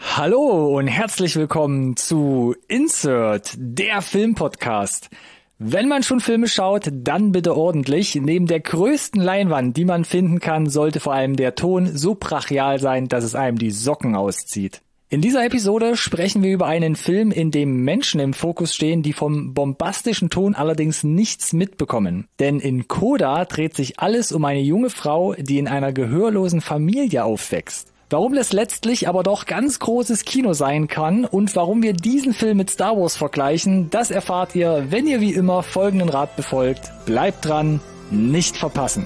Hallo und herzlich willkommen zu Insert, der Filmpodcast. Wenn man schon Filme schaut, dann bitte ordentlich. Neben der größten Leinwand, die man finden kann, sollte vor allem der Ton so brachial sein, dass es einem die Socken auszieht. In dieser Episode sprechen wir über einen Film, in dem Menschen im Fokus stehen, die vom bombastischen Ton allerdings nichts mitbekommen. Denn in Coda dreht sich alles um eine junge Frau, die in einer gehörlosen Familie aufwächst. Warum das letztlich aber doch ganz großes Kino sein kann und warum wir diesen Film mit Star Wars vergleichen, das erfahrt ihr, wenn ihr wie immer folgenden Rat befolgt. Bleibt dran, nicht verpassen.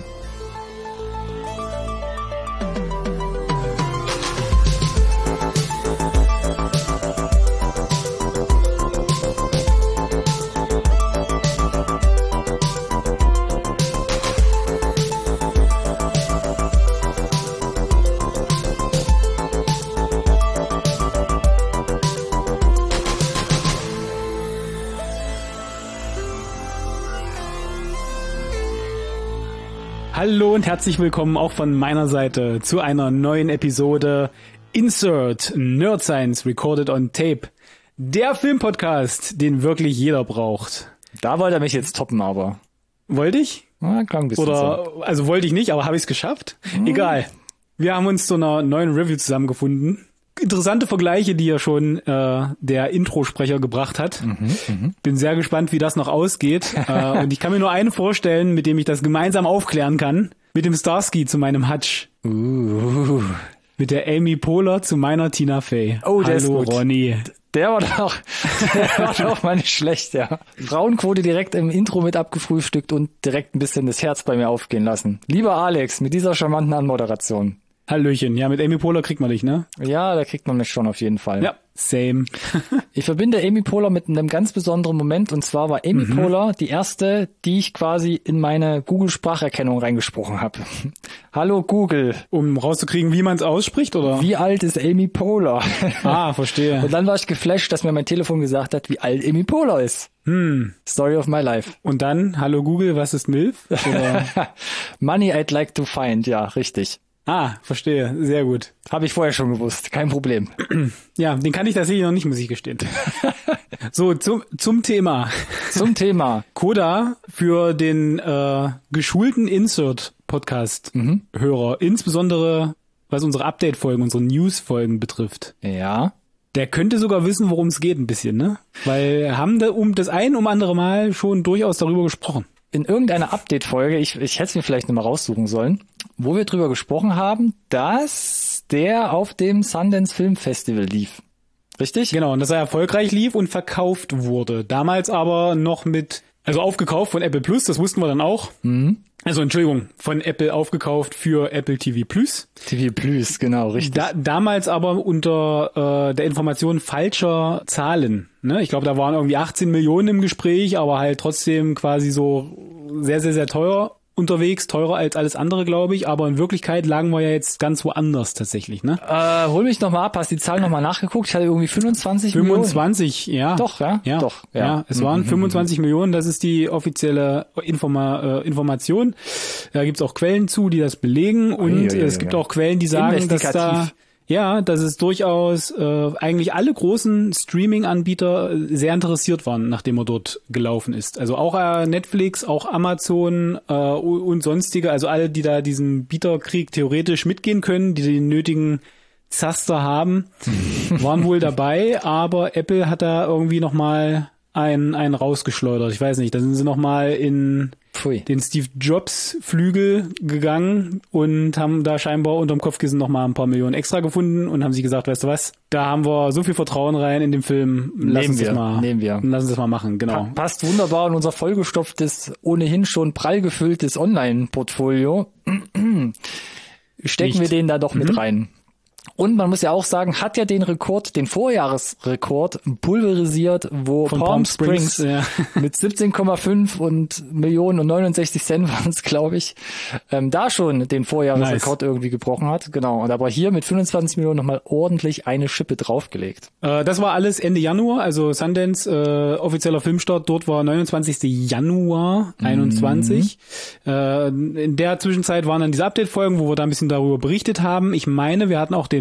Hallo und herzlich willkommen auch von meiner Seite zu einer neuen Episode Insert Nerd Science Recorded on Tape. Der Filmpodcast, den wirklich jeder braucht. Da wollte er mich jetzt toppen, aber... Wollte ich? Ja, klang ein bisschen Oder, so. also wollte ich nicht, aber habe ich es geschafft? Egal. Wir haben uns zu einer neuen Review zusammengefunden. Interessante Vergleiche, die ja schon der Introsprecher gebracht hat. Bin sehr gespannt, wie das noch ausgeht. Und ich kann mir nur einen vorstellen, mit dem ich das gemeinsam aufklären kann. Mit dem Starsky zu meinem Hutch. Mit der Amy Poehler zu meiner Tina Fey. Oh, der ist gut. Ronny. Der war doch mal nicht schlecht, ja. Frauenquote direkt im Intro mit abgefrühstückt und direkt ein bisschen das Herz bei mir aufgehen lassen. Lieber Alex, mit dieser charmanten Anmoderation. Hallöchen. Ja, mit Amy Poehler kriegt man dich, ne? Ja, da kriegt man mich schon auf jeden Fall. Ja, same. Ich verbinde Amy Poehler mit einem ganz besonderen Moment, und zwar war Amy Poehler die erste, die ich quasi in meine Google-Spracherkennung reingesprochen habe. Hallo Google. Um rauszukriegen, wie man es ausspricht, oder? Wie alt ist Amy Poehler? Ah, verstehe. Und dann war ich geflasht, dass mir mein Telefon gesagt hat, wie alt Amy Poehler ist. Story of my life. Und dann, hallo Google, was ist MILF? Oder? Money I'd like to find, ja, richtig. Ah, verstehe. Sehr gut. Habe ich vorher schon gewusst, kein Problem. Ja, den kann ich tatsächlich noch nicht, muss ich gestehen. So, zum Thema. Zum Thema. Coda für den geschulten Insert-Podcast-Hörer, insbesondere was unsere Update-Folgen, unsere News-Folgen betrifft. Ja. Der könnte sogar wissen, worum es geht ein bisschen, ne? Weil wir haben da das ein andere Mal schon durchaus darüber gesprochen. In irgendeiner Update-Folge, ich hätte es mir vielleicht nochmal raussuchen sollen, wo wir drüber gesprochen haben, dass der auf dem Sundance Film Festival lief. Richtig? Genau, und dass er erfolgreich lief und verkauft wurde. Damals aber noch also aufgekauft von Apple Plus, das wussten wir dann auch. Also Entschuldigung, von Apple aufgekauft für Apple TV Plus. TV Plus, genau, richtig. Damals aber unter der Information falscher Zahlen. Ne? Ich glaube, da waren irgendwie 18 Millionen im Gespräch, aber halt trotzdem quasi so sehr, sehr, sehr teuer unterwegs, teurer als alles andere, glaube ich, aber in Wirklichkeit lagen wir ja jetzt ganz woanders tatsächlich, ne? Hol mich nochmal ab, hast die Zahl nochmal nachgeguckt? Ich hatte irgendwie 25 Millionen. 25, ja. Doch, ja? Ja, doch, ja. Ja, es waren 25 Millionen, das ist die offizielle Information. Da gibt's auch Quellen zu, die das belegen, und es gibt auch Quellen, die sagen, dass es durchaus eigentlich alle großen Streaming-Anbieter sehr interessiert waren, nachdem er dort gelaufen ist. Also auch Netflix, auch Amazon und sonstige, also alle, die da diesen Bieterkrieg theoretisch mitgehen können, die den nötigen Zaster haben, waren wohl dabei, aber Apple hat da irgendwie nochmal einen rausgeschleudert. Ich weiß nicht, da sind sie nochmal in den Steve Jobs Flügel gegangen und haben da scheinbar unterm Kopfkissen nochmal ein paar Millionen extra gefunden und haben sich gesagt, weißt du was, da haben wir so viel Vertrauen rein in den Film, lass uns das mal machen, genau. Passt wunderbar in unser vollgestopftes, ohnehin schon prall gefülltes Online-Portfolio. Stecken wir den da doch mit rein. Und man muss ja auch sagen, hat ja den Vorjahresrekord pulverisiert, wo von Palm Springs mit 17,5 und Millionen und 69 Cent waren es, glaube ich, da schon den Vorjahresrekord irgendwie gebrochen hat. Genau. Und aber hier mit 25 Millionen nochmal ordentlich eine Schippe draufgelegt. Das war alles Ende Januar, also Sundance, offizieller Filmstart, dort war 29. Januar 21. In der Zwischenzeit waren dann diese Update-Folgen, wo wir da ein bisschen darüber berichtet haben. Ich meine, wir hatten auch den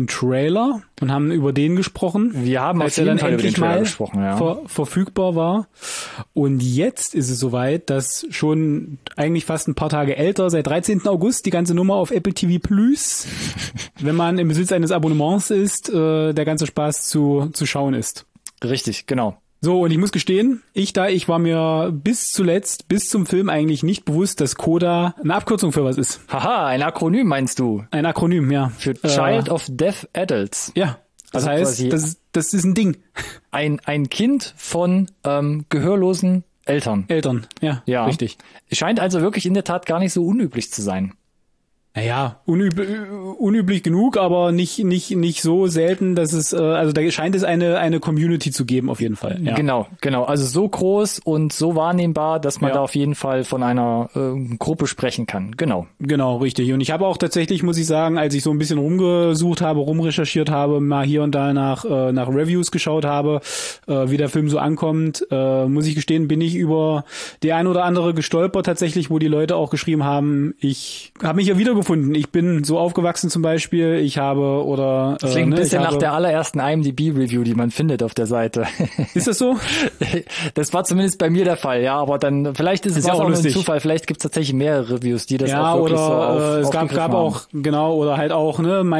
den Trailer und haben über den gesprochen. Wir haben auf jeden Fall über den Trailer gesprochen, ja. Verfügbar war. Und jetzt ist es soweit, dass schon eigentlich fast ein paar Tage älter, seit 13. August, die ganze Nummer auf Apple TV Plus, wenn man im Besitz eines Abonnements ist, der ganze Spaß zu schauen ist. Richtig, genau. So, und ich muss gestehen, ich war mir bis zum Film eigentlich nicht bewusst, dass CODA eine Abkürzung für was ist. Haha, ein Akronym meinst du? Ein Akronym, ja. Für Child of Deaf Adults. Ja, das heißt, das ist ein Ding. Ein Kind von gehörlosen Eltern. Ja, richtig. Scheint also wirklich in der Tat gar nicht so unüblich zu sein. Naja, unüblich genug, aber nicht so selten, dass es, also da scheint es eine Community zu geben, auf jeden Fall. Ja. Genau. Also so groß und so wahrnehmbar, dass man da auf jeden Fall von einer Gruppe sprechen kann. Genau, richtig. Und ich habe auch tatsächlich, muss ich sagen, als ich so ein bisschen rumrecherchiert habe, mal hier und da nach Reviews geschaut habe, wie der Film so ankommt, muss ich gestehen, bin ich über die ein oder andere gestolpert tatsächlich, wo die Leute auch geschrieben haben, ich habe mich ja wiedergefunden. Ich bin so aufgewachsen zum Beispiel. Das klingt ein bisschen nach der allerersten IMDb-Review, die man findet auf der Seite. Ist das so? Das war zumindest bei mir der Fall, ja. Aber dann, vielleicht ist es auch ein Zufall. Vielleicht gibt es tatsächlich mehrere Reviews, die das auch wirklich es gab auch, genau, oder halt auch,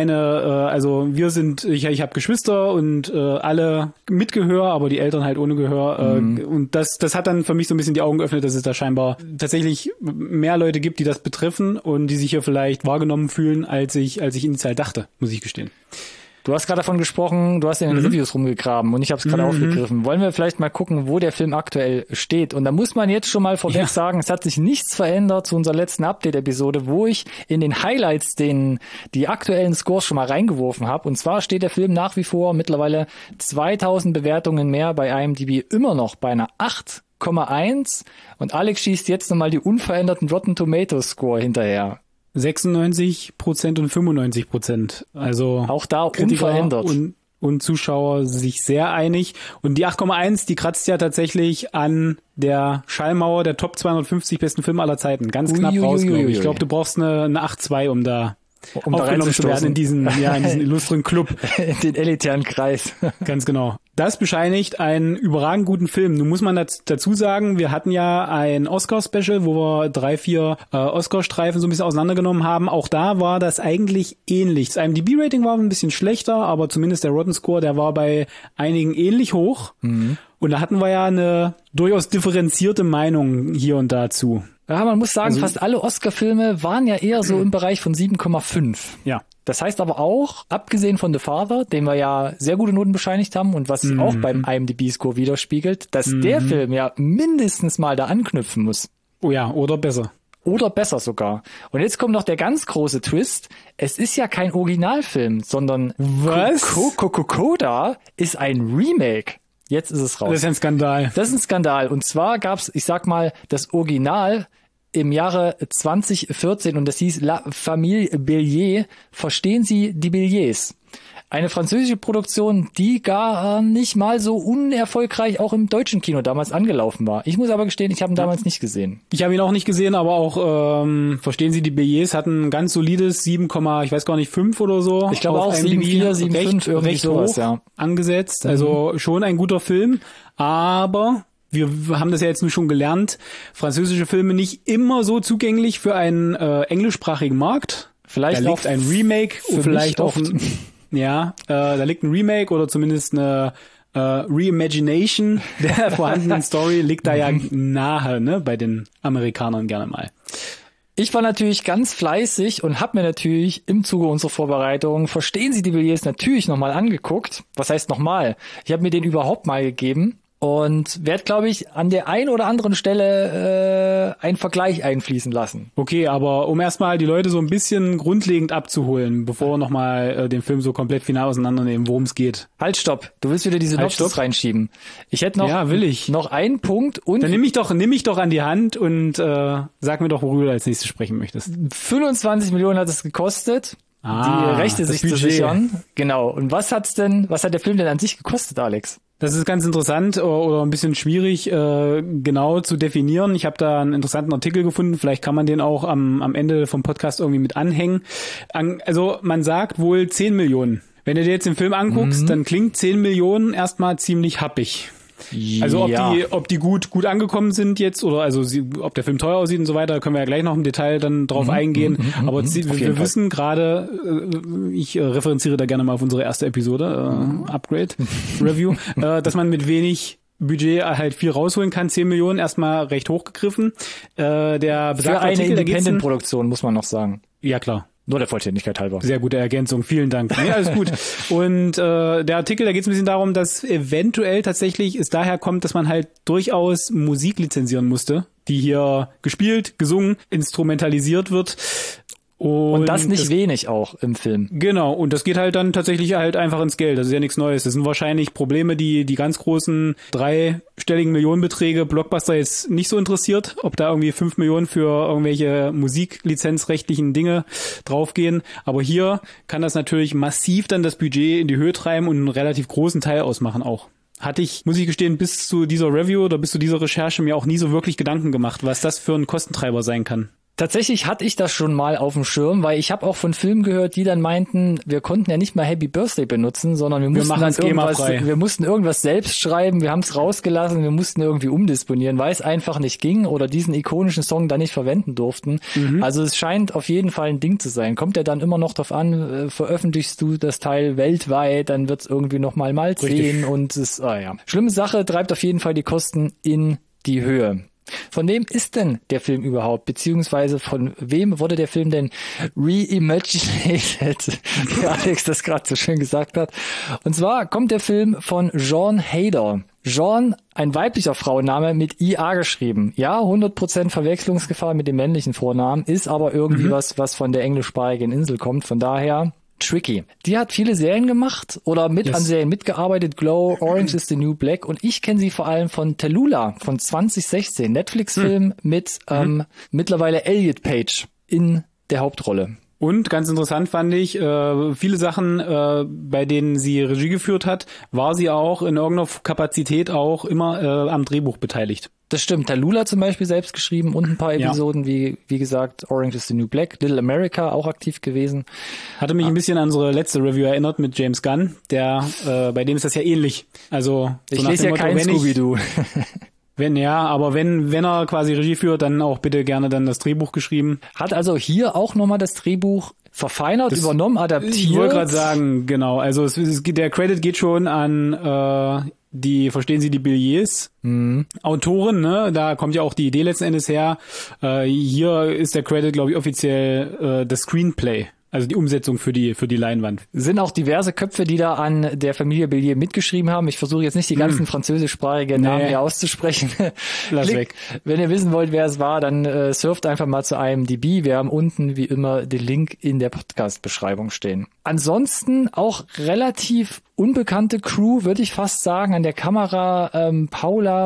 ich habe Geschwister und alle mit Gehör, aber die Eltern halt ohne Gehör. Und das hat dann für mich so ein bisschen die Augen geöffnet, dass es da scheinbar tatsächlich mehr Leute gibt, die das betreffen und die sich hier vielleicht wahrgenommen fühlen, als ich initial dachte, muss ich gestehen. Du hast gerade davon gesprochen, du hast in den Reviews rumgegraben und ich habe es gerade aufgegriffen. Wollen wir vielleicht mal gucken, wo der Film aktuell steht? Und da muss man jetzt schon mal vorweg sagen, es hat sich nichts verändert zu unserer letzten Update-Episode, wo ich in den Highlights die aktuellen Scores schon mal reingeworfen habe. Und zwar steht der Film nach wie vor mittlerweile 2000 Bewertungen mehr bei IMDb, immer noch bei einer 8,1. Und Alex schießt jetzt nochmal die unveränderten Rotten Tomatoes Score hinterher. 96% und 95%. Also auch da Kritiker unverändert. Und Zuschauer sich sehr einig. Und die 8,1, die kratzt ja tatsächlich an der Schallmauer der Top 250 besten Filme aller Zeiten. Ganz knapp raus, glaube ich. Ich glaube, du brauchst eine 8,2, um da aufgenommen zu werden in diesen illustren Club. In den elitären Kreis. Ganz genau. Das bescheinigt einen überragend guten Film. Nun muss man dazu sagen, wir hatten ja ein Oscar-Special, wo wir 3-4 Oscar-Streifen so ein bisschen auseinandergenommen haben. Auch da war das eigentlich ähnlich. Das IMDb-Rating war ein bisschen schlechter, aber zumindest der Rotten Score, der war bei einigen ähnlich hoch. Und da hatten wir ja eine durchaus differenzierte Meinung hier und dazu. Ja, man muss sagen, fast alle Oscar-Filme waren ja eher so im Bereich von 7,5. Ja. Das heißt aber auch, abgesehen von The Father, dem wir ja sehr gute Noten bescheinigt haben und was sich auch beim IMDb-Score widerspiegelt, dass der Film ja mindestens mal da anknüpfen muss. Oh ja, oder besser. Oder besser sogar. Und jetzt kommt noch der ganz große Twist. Es ist ja kein Originalfilm, sondern CODA ist ein Remake. Jetzt ist es raus. Das ist ein Skandal. Das ist ein Skandal. Und zwar gab's, ich sag mal, das Original im Jahre 2014 und das hieß La Famille Bélier. Verstehen Sie die Béliers? Eine französische Produktion, die gar nicht mal so unerfolgreich auch im deutschen Kino damals angelaufen war. Ich muss aber gestehen, ich habe ihn damals nicht gesehen. Ich habe ihn auch nicht gesehen, aber auch, verstehen Sie, die Béliers hatten ein ganz solides 7, ich weiß gar nicht, 5 oder so. Ich glaube auch 7,4, 7,5, irgendwie recht sowas, hoch ja. Angesetzt. Also schon ein guter Film, aber wir haben das ja jetzt nur schon gelernt, französische Filme nicht immer so zugänglich für einen englischsprachigen Markt. Vielleicht da liegt ein Remake, vielleicht auch da liegt ein Remake oder zumindest eine Reimagination der vorhandenen Story liegt da ja nahe, ne, bei den Amerikanern gerne mal. Ich war natürlich ganz fleißig und habe mir natürlich im Zuge unserer Vorbereitung Verstehen Sie die Béliers natürlich nochmal angeguckt. Was heißt nochmal? Ich habe mir den überhaupt mal gegeben. Und werde, glaube ich, an der einen oder anderen Stelle einen Vergleich einfließen lassen. Okay, aber um erstmal die Leute so ein bisschen grundlegend abzuholen, bevor wir nochmal den Film so komplett final auseinandernehmen, worum es geht. Halt, stopp. Du willst wieder diese Synopsis reinschieben. Ich hätte noch einen Punkt. Und dann nimm mich doch an die Hand und sag mir doch, worüber du als nächstes sprechen möchtest. 25 Millionen hat es gekostet. Die Rechte sich zu sichern. Genau. Und was hat der Film denn an sich gekostet, Alex? Das ist ganz interessant oder ein bisschen schwierig genau zu definieren. Ich habe da einen interessanten Artikel gefunden. Vielleicht kann man den auch am Ende vom Podcast irgendwie mit anhängen. Also man sagt wohl 10 Millionen Wenn du dir jetzt den Film anguckst, dann klingt 10 Millionen erstmal ziemlich happig. Also ob die gut angekommen sind jetzt oder also ob der Film teuer aussieht und so weiter, können wir ja gleich noch im Detail dann drauf eingehen. Aber wir wissen gerade, ich referenziere da gerne mal auf unsere erste Episode, Upgrade Review, dass man mit wenig Budget halt viel rausholen kann. 10 Millionen erstmal recht hochgegriffen. Der für eine Independent-Produktion, muss man noch sagen. Ja, klar. Nur der Vollständigkeit halber. Sehr gute Ergänzung, vielen Dank. Nee, alles gut. Und der Artikel, da geht es ein bisschen darum, dass eventuell tatsächlich es daher kommt, dass man halt durchaus Musik lizenzieren musste, die hier gespielt, gesungen, instrumentalisiert wird. Und das nicht wenig auch im Film. Genau, und das geht halt dann tatsächlich halt einfach ins Geld. Das ist ja nichts Neues. Das sind wahrscheinlich Probleme, die ganz großen dreistelligen Millionenbeträge Blockbuster jetzt nicht so interessiert, ob da irgendwie 5 Millionen für irgendwelche musiklizenzrechtlichen Dinge draufgehen. Aber hier kann das natürlich massiv dann das Budget in die Höhe treiben und einen relativ großen Teil ausmachen auch. Hatte ich, muss ich gestehen, bis zu dieser Review oder bis zu dieser Recherche mir auch nie so wirklich Gedanken gemacht, was das für ein Kostentreiber sein kann. Tatsächlich hatte ich das schon mal auf dem Schirm, weil ich habe auch von Filmen gehört, die dann meinten, wir konnten ja nicht mal Happy Birthday benutzen, sondern wir mussten irgendwas selbst schreiben, wir haben es rausgelassen, wir mussten irgendwie umdisponieren, weil es einfach nicht ging oder diesen ikonischen Song dann nicht verwenden durften. Also es scheint auf jeden Fall ein Ding zu sein. Kommt ja dann immer noch drauf an, veröffentlichst du das Teil weltweit, dann wird es irgendwie noch mal 10 und es, schlimme Sache, treibt auf jeden Fall die Kosten in die Höhe. Von wem ist denn der Film überhaupt? Beziehungsweise von wem wurde der Film denn reimaginated? Wie Alex das gerade so schön gesagt hat. Und zwar kommt der Film von Jean Hader. Jean, ein weiblicher Frauenname mit IA geschrieben. Ja, 100% Verwechslungsgefahr mit dem männlichen Vornamen, ist aber irgendwie was von der englischsprachigen Insel kommt. Von daher tricky. Die hat viele Serien gemacht oder an Serien mitgearbeitet. Glow, Orange is the New Black. Und ich kenne sie vor allem von Tallulah von 2016. Netflix-Film mit mittlerweile Elliot Page in der Hauptrolle. Und ganz interessant fand ich, viele Sachen, bei denen sie Regie geführt hat, war sie auch in irgendeiner Kapazität auch immer am Drehbuch beteiligt. Das stimmt. Tallulah zum Beispiel selbst geschrieben und ein paar Episoden, wie gesagt, Orange is the New Black, Little America auch aktiv gewesen. Hatte mich ein bisschen an unsere letzte Review erinnert mit James Gunn, der, bei dem ist das ja ähnlich. Also so ich lese ja kein Scooby-Doo. Wenn er quasi Regie führt, dann auch bitte gerne dann das Drehbuch geschrieben. Hat also hier auch nochmal das Drehbuch verfeinert, übernommen, adaptiert. Ich wollte gerade sagen, genau. Also der Credit geht schon an verstehen Sie die Billets, Autoren, ne? Da kommt ja auch die Idee letzten Endes her. Hier ist der Credit, glaube ich, offiziell das Screenplay. Also die Umsetzung für die Leinwand. Sind auch diverse Köpfe, die da an der Familie Bellier mitgeschrieben haben. Ich versuche jetzt nicht die ganzen französischsprachigen Namen hier auszusprechen. Lass weg. Wenn ihr wissen wollt, wer es war, dann surft einfach mal zu IMDb. Wir haben unten wie immer den Link in der Podcast-Beschreibung stehen. Ansonsten auch relativ unbekannte Crew, würde ich fast sagen. An der Kamera Paula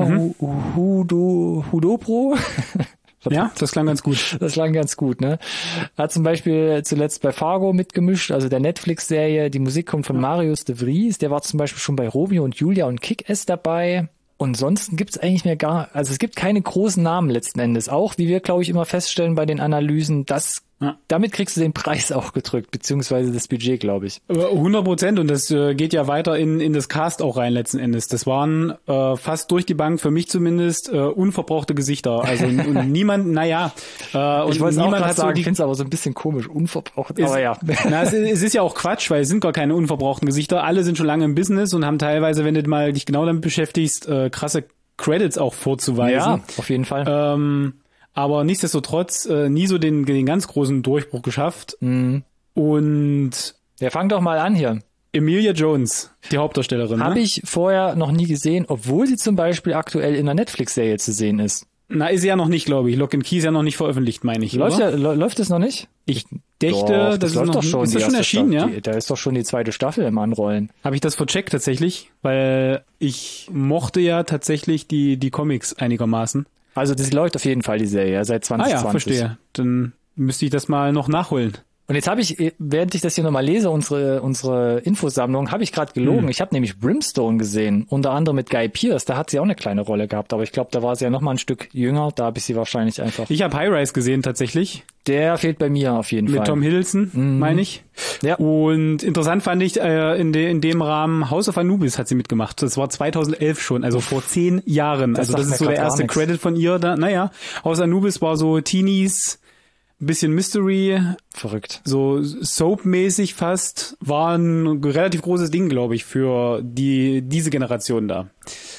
Hudobro. Ja, das klang ganz gut. Das klang ganz gut, ne? Hat zum Beispiel zuletzt bei Fargo mitgemischt, also der Netflix-Serie. Die Musik kommt von Marius de Vries. Der war zum Beispiel schon bei Romeo und Julia und Kick-Ass dabei. Und ansonsten gibt's eigentlich also es gibt keine großen Namen letzten Endes. Auch, wie wir, glaube ich, immer feststellen bei den Analysen, damit kriegst du den Preis auch gedrückt, beziehungsweise das Budget, glaube ich. 100% und das geht ja weiter in das Cast auch rein letzten Endes. Das waren fast durch die Bank, für mich zumindest, unverbrauchte Gesichter. Also und niemand, ich wollte es auch gerade sagen, ich finde es aber so ein bisschen komisch, unverbraucht, aber ja. Es ist ja auch Quatsch, weil es sind gar keine unverbrauchten Gesichter. Alle sind schon lange im Business und haben teilweise, wenn du mal dich genau damit beschäftigst, krasse Credits auch vorzuweisen. Ja, auf jeden Fall. Aber nichtsdestotrotz nie so den ganz großen Durchbruch geschafft. Und ja, fang doch mal an hier. Emilia Jones, die Hauptdarstellerin. Habe ich vorher noch nie gesehen, obwohl sie zum Beispiel aktuell in einer Netflix-Serie zu sehen ist. Na, ist sie ja noch nicht, glaube ich. Lock and Key ist ja noch nicht veröffentlicht, meine ich. Läuft es noch nicht? Ich dächte, das läuft doch schon. Ist das schon erschienen, ja? Da ist doch schon die zweite Staffel im Anrollen. Habe ich das vercheckt tatsächlich, weil ich mochte ja tatsächlich die Comics einigermaßen. Also das läuft auf jeden Fall, die Serie, seit 2020. Ah ja, verstehe. Dann müsste ich das mal noch nachholen. Und jetzt habe ich, während ich das hier nochmal lese, unsere Infosammlung, habe ich gerade gelogen. Ich habe nämlich Brimstone gesehen, unter anderem mit Guy Pearce. Da hat sie auch eine kleine Rolle gehabt, aber ich glaube, da war sie ja nochmal ein Stück jünger. Da habe ich sie wahrscheinlich einfach... Ich habe High Rise gesehen tatsächlich. Der fehlt bei mir auf jeden Fall. Mit Tom Hiddleston, meine ich. Ja. Und interessant fand ich, in dem Rahmen House of Anubis hat sie mitgemacht. Das war 2011 schon, also vor 10 Jahren. Das ist so der erste Credit von ihr da. Naja, House of Anubis war so Teenies, bisschen Mystery. Verrückt. So Soap-mäßig fast. War ein relativ großes Ding, glaube ich, für diese Generation da.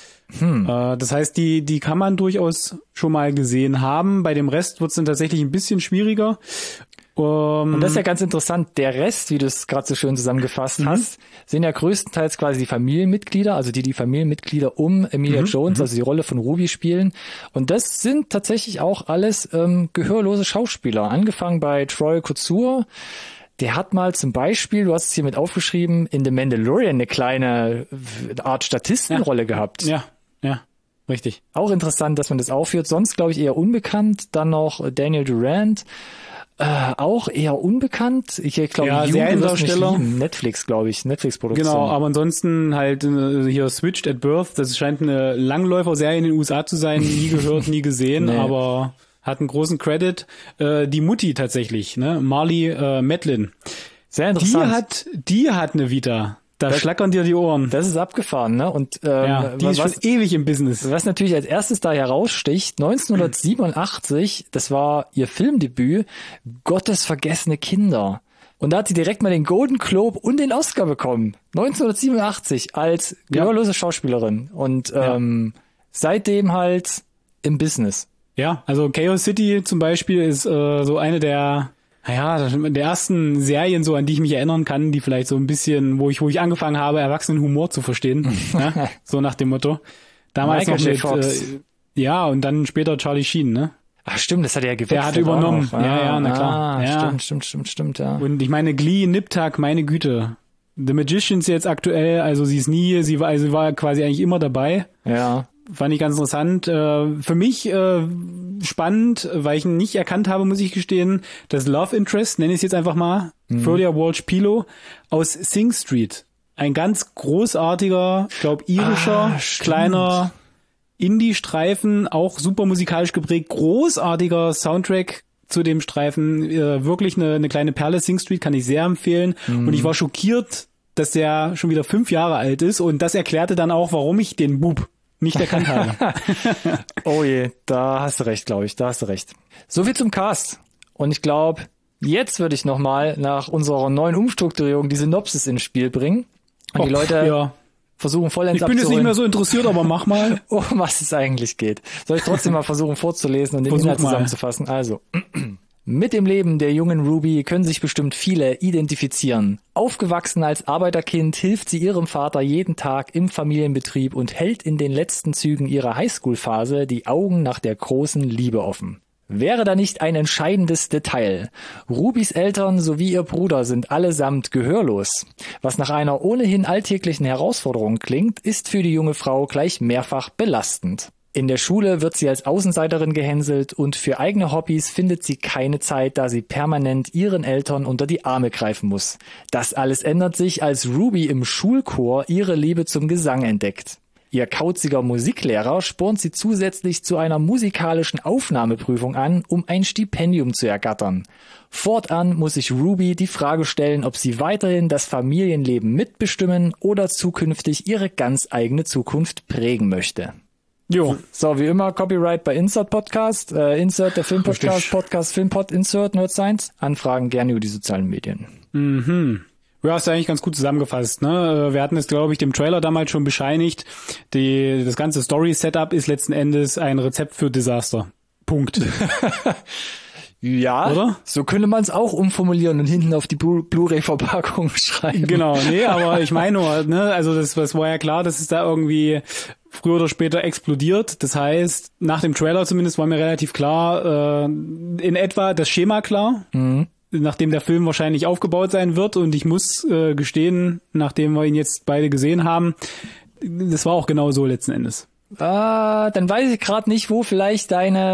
Das heißt, die kann man durchaus schon mal gesehen haben. Bei dem Rest wird es dann tatsächlich ein bisschen schwieriger. Und das ist ja ganz interessant. Der Rest, wie du es gerade so schön zusammengefasst hast, sind ja größtenteils quasi die Familienmitglieder, also die Familienmitglieder um Emilia Jones, also die Rolle von Ruby spielen. Und das sind tatsächlich auch alles gehörlose Schauspieler. Angefangen bei Troy Kotsur. Der hat mal zum Beispiel, du hast es hier mit aufgeschrieben, in The Mandalorian eine kleine Art Statistenrolle gehabt. Ja, richtig. Auch interessant, dass man das aufführt. Sonst, glaube ich, eher unbekannt. Dann noch Daniel Durant. Auch eher unbekannt. Ich glaube, ja, Seriendarsteller. Netflix, glaube ich. Netflix-Produktion. Genau, aber ansonsten halt hier Switched at Birth. Das scheint eine Langläufer-Serie in den USA zu sein. Nie gehört, nie gesehen, aber hat einen großen Credit. Die Mutti tatsächlich, ne? Marlee Matlin. Sehr interessant. Die hat eine Vita. Da schlackern dir die Ohren. Das ist abgefahren, ne? Und die ist schon ewig im Business. Was natürlich als erstes da heraussticht, 1987, das war ihr Filmdebüt, Gottes vergessene Kinder. Und da hat sie direkt mal den Golden Globe und den Oscar bekommen. 1987 als gehörlose Schauspielerin. Und seitdem halt im Business. Ja, also Chaos City zum Beispiel ist so eine der ersten Serien, so an die ich mich erinnern kann, die vielleicht so ein bisschen, wo ich angefangen habe, Erwachsenenhumor zu verstehen. Ja? So nach dem Motto. Damals Michael noch mit, und dann später Charlie Sheen, ne? Ach stimmt, das hat er gewechselt. Der hat übernommen. Na klar. Ja. Stimmt, ja. Und ich meine, Glee, Nip-Tuck, meine Güte. The Magicians jetzt aktuell, also sie war quasi eigentlich immer dabei. Ja. Fand ich ganz interessant. Für mich spannend, weil ich ihn nicht erkannt habe, muss ich gestehen, das Love Interest, nenne ich es jetzt einfach mal, Ferdia Walsh Pilo aus Sing Street. Ein ganz großartiger, ich glaube irischer, kleiner Indie-Streifen, auch super musikalisch geprägt, großartiger Soundtrack zu dem Streifen, wirklich eine kleine Perle. Sing Street kann ich sehr empfehlen. Und ich war schockiert, dass der schon wieder 5 Jahre alt ist, und das erklärte dann auch, warum ich den Bub nicht erkannt habe. Oh je, da hast du recht, glaube ich, So viel zum Cast. Und ich glaube, jetzt würde ich nochmal nach unserer neuen Umstrukturierung die Synopsis ins Spiel bringen. Und die Leute versuchen vollends abzuholen. Ich bin jetzt nicht mehr so interessiert, aber mach mal. Um was es eigentlich geht. Soll ich trotzdem mal versuchen vorzulesen und den Inhalt zusammenzufassen? Also, mit dem Leben der jungen Ruby können sich bestimmt viele identifizieren. Aufgewachsen als Arbeiterkind hilft sie ihrem Vater jeden Tag im Familienbetrieb und hält in den letzten Zügen ihrer Highschool-Phase die Augen nach der großen Liebe offen. Wäre da nicht ein entscheidendes Detail? Rubys Eltern sowie ihr Bruder sind allesamt gehörlos. Was nach einer ohnehin alltäglichen Herausforderung klingt, ist für die junge Frau gleich mehrfach belastend. In der Schule wird sie als Außenseiterin gehänselt und für eigene Hobbys findet sie keine Zeit, da sie permanent ihren Eltern unter die Arme greifen muss. Das alles ändert sich, als Ruby im Schulchor ihre Liebe zum Gesang entdeckt. Ihr kauziger Musiklehrer spornt sie zusätzlich zu einer musikalischen Aufnahmeprüfung an, um ein Stipendium zu ergattern. Fortan muss sich Ruby die Frage stellen, ob sie weiterhin das Familienleben mitbestimmen oder zukünftig ihre ganz eigene Zukunft prägen möchte. Jo. So, wie immer, Copyright bei Insert Podcast, Insert der Filmpodcast, Podcast Filmpod, Insert Nerd Science. Anfragen gerne über die sozialen Medien. Du hast ja eigentlich ganz gut zusammengefasst, ne? Wir hatten es, glaube ich, dem Trailer damals schon bescheinigt. Das ganze Story-Setup ist letzten Endes ein Rezept für Desaster. Punkt. Ja, oder? So könnte man es auch umformulieren und hinten auf die Blu-ray-Verpackung schreiben. Genau, nee, aber ich meine nur, ne, also das war ja klar, dass es da irgendwie früher oder später explodiert. Das heißt, nach dem Trailer zumindest war mir relativ klar, in etwa das Schema klar, nachdem der Film wahrscheinlich aufgebaut sein wird. Und ich muss gestehen, nachdem wir ihn jetzt beide gesehen haben, das war auch genau so letzten Endes. Dann weiß ich gerade nicht, wo vielleicht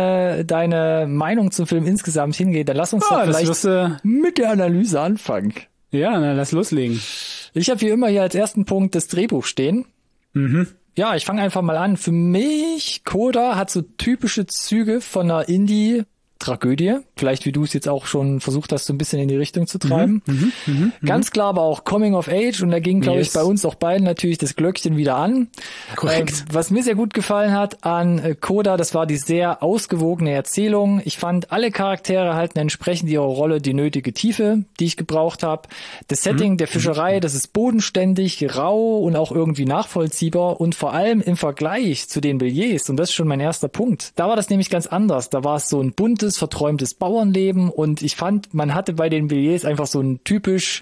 deine Meinung zum Film insgesamt hingeht. Dann lass uns doch vielleicht mit der Analyse anfangen. Ja, dann lass loslegen. Ich habe wie immer hier als ersten Punkt das Drehbuch stehen. Mhm. Ja, ich fange einfach mal an. Für mich, Coda hat so typische Züge von einer Indie-Tragödie. Vielleicht, wie du es jetzt auch schon versucht hast, so ein bisschen in die Richtung zu treiben. Ganz klar aber auch Coming of Age. Und da ging, glaube ich, bei uns auch beiden natürlich das Glöckchen wieder an. Korrekt. Was mir sehr gut gefallen hat an Coda, das war die sehr ausgewogene Erzählung. Ich fand, alle Charaktere halten entsprechend ihrer Rolle die nötige Tiefe, die ich gebraucht habe. Das Setting der Fischerei, das ist bodenständig, rau und auch irgendwie nachvollziehbar. Und vor allem im Vergleich zu den Billets, und das ist schon mein erster Punkt, da war das nämlich ganz anders. Da war es so ein buntes, verträumtes Bauernleben und ich fand, man hatte bei den Billets einfach so typisch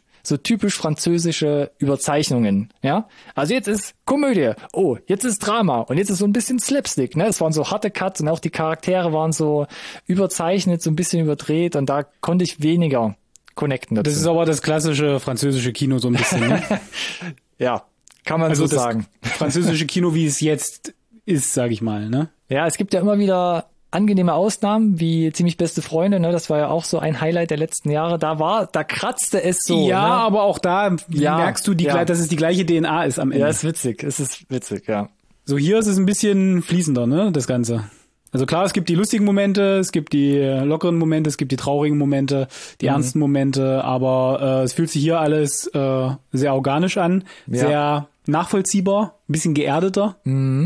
französische Überzeichnungen, ja? Also jetzt ist Komödie, jetzt ist Drama und jetzt ist so ein bisschen Slapstick, ne? Es waren so harte Cuts und auch die Charaktere waren so überzeichnet, so ein bisschen überdreht und da konnte ich weniger connecten dazu. Das ist aber das klassische französische Kino so ein bisschen, ne? Ja, kann man so sagen. Französische Kino, wie es jetzt ist, sag ich mal, ne? Ja, es gibt ja immer wieder angenehme Ausnahmen, wie Ziemlich beste Freunde, ne, das war ja auch so ein Highlight der letzten Jahre. Da kratzte es so. Ja, ne? Aber auch da merkst du, dass es die gleiche DNA ist am Ende. Ja, ist witzig. Es ist witzig, ja. So, hier ist es ein bisschen fließender, ne, das Ganze. Also klar, es gibt die lustigen Momente, es gibt die lockeren Momente, es gibt die traurigen Momente, die ernsten Momente, aber es fühlt sich hier alles sehr organisch an, sehr nachvollziehbar, ein bisschen geerdeter.